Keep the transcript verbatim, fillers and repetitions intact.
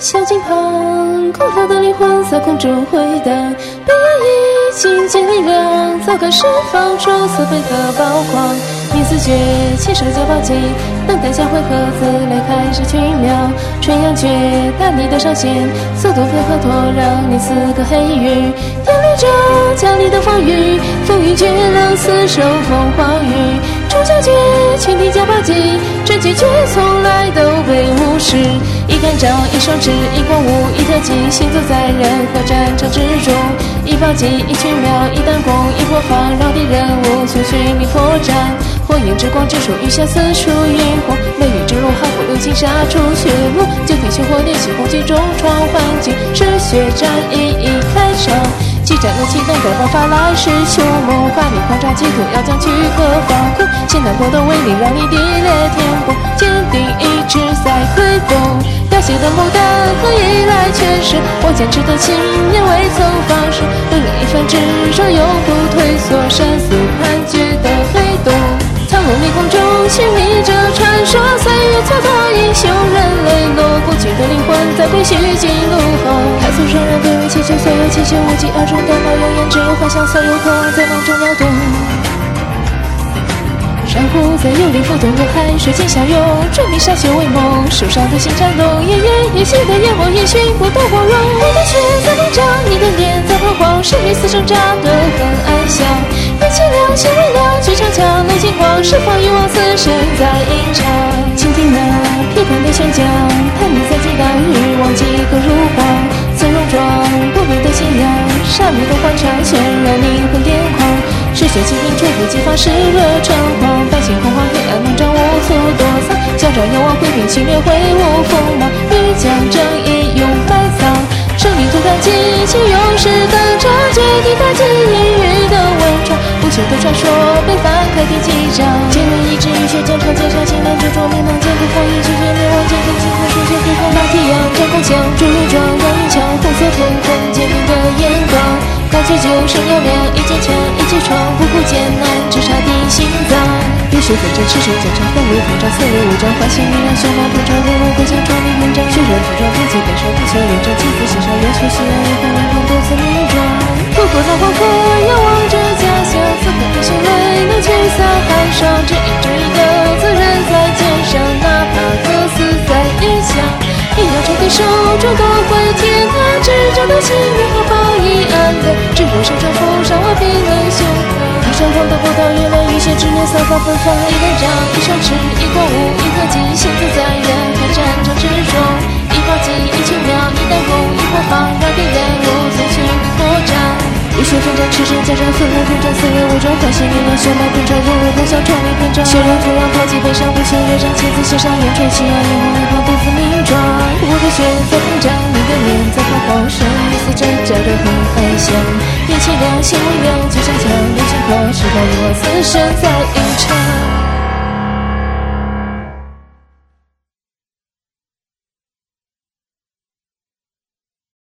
小径旁，空透的灵魂在空中回荡，被压抑境界力量，早该释放出撕毁的暴狂。你自觉起手交暴击，等待下回合，自擂开始群秒，春阳觉打你的上限，速度配合拓，让你似个黑鱼，典礼着家里的风雨，风雨绝冷，厮守风花雨，主角绝群体交暴击，这拒绝从来都被无视。一杆杖，一双指，一光武，一特技，行走在人和战场之中。一暴击，一群秒，一弹弓，一火放，让敌人无从寻觅破绽。火焰之光，之手雨下，四处萤火，雷雨之路，寒火流星，杀出血路。九天玄火，练习红旗，重创环境，嗜血战役已开场。激战怒气，等待爆发，来势凶猛，华丽狂炸，企图要将躯壳放空。现代波的威力，让你地裂天崩，坚定意志在推动。凋谢的牡丹，何以来诠释我坚持的信念，未曾放手。为了一番执着，永不退缩，生死判决的黑洞。苍龙迷宫中寻觅着传说，岁月蹉跎，英雄人泪落，过去的灵魂在被虚惊怒后。海素双人对为祈求，所有祈求无疾而终的冒有言，只有幻想，所有渴望在梦中摇动。珊瑚在幽灵浮动，入海水间相拥，追觅歃血为盟，受伤的心颤动，奄奄一息的眼眸，也寻不到光荣。我的血在膨胀，你的脸在彷徨，生与死挣扎的很安详。你凄凉，心微凉，去逞强，内惊慌，释放欲望，死神在吟唱。倾听那批判的宣讲，叛逆在激荡，欲望几个如光，纵容装不灭的信仰，杀戮的欢唱，渲染灵魂癫狂。嗜血倾听，除不激发，炽热猖狂，百姓恐慌，黑暗笼罩，无处躲藏。嚣张仰望，挥兵侵略，挥舞锋芒，欲将正义用埋葬。生命涂炭，激情勇士登场，决定打击阴郁的伪装。不朽的传说被翻开第几章？坚韧意志，浴血战场，肩上信念执着，迷茫坚定，风雨拒绝灭亡，坚定青春，书写对抗大体阳，战弓枪，铸如装，让银枪，红色天空，坚定的眼光。高举救生要亮，一坚强，一击闯，不顾艰难，只差地心脏。热血奋战，赤手坚强，风流膨胀，色流无章，唤醒力量，雄马膨胀，如如归乡，壮丽篇章。血染涂装，不计悲伤，不求认真，妻子心上，热血喜爱，红脸庞，独自名庄。不顾那黄河，仰望着家乡，此刻的心泪能驱散寒霜，只一只一个责任在肩上，哪怕客死在异乡。一秒钟的手中都会天塌，执着的心愿和报以安乐，只有生长负伤我冰冷胸膛。一双光的葡萄，原来雨血之年散发芬芳。一根杖，一双翅，一光武，一特技，行走在人海战场之中。一暴击，一群秒，一弹弓，一火放，让敌人无从寻觅破绽。热血奋战，赤身加战，奋勇通战，四月无章，唤醒力量，血脉喷张，如如梦想，创立篇章。血染土壤，抛弃悲伤，不求乐章，妻子献上，远吹起爱，眼红一旁，独自名庄。我的血在膨胀，你的脸在彷徨，生与死挣扎的很安详。眼凄凉，心微凉，就像强，流星狂，时光与我，死神在吟唱。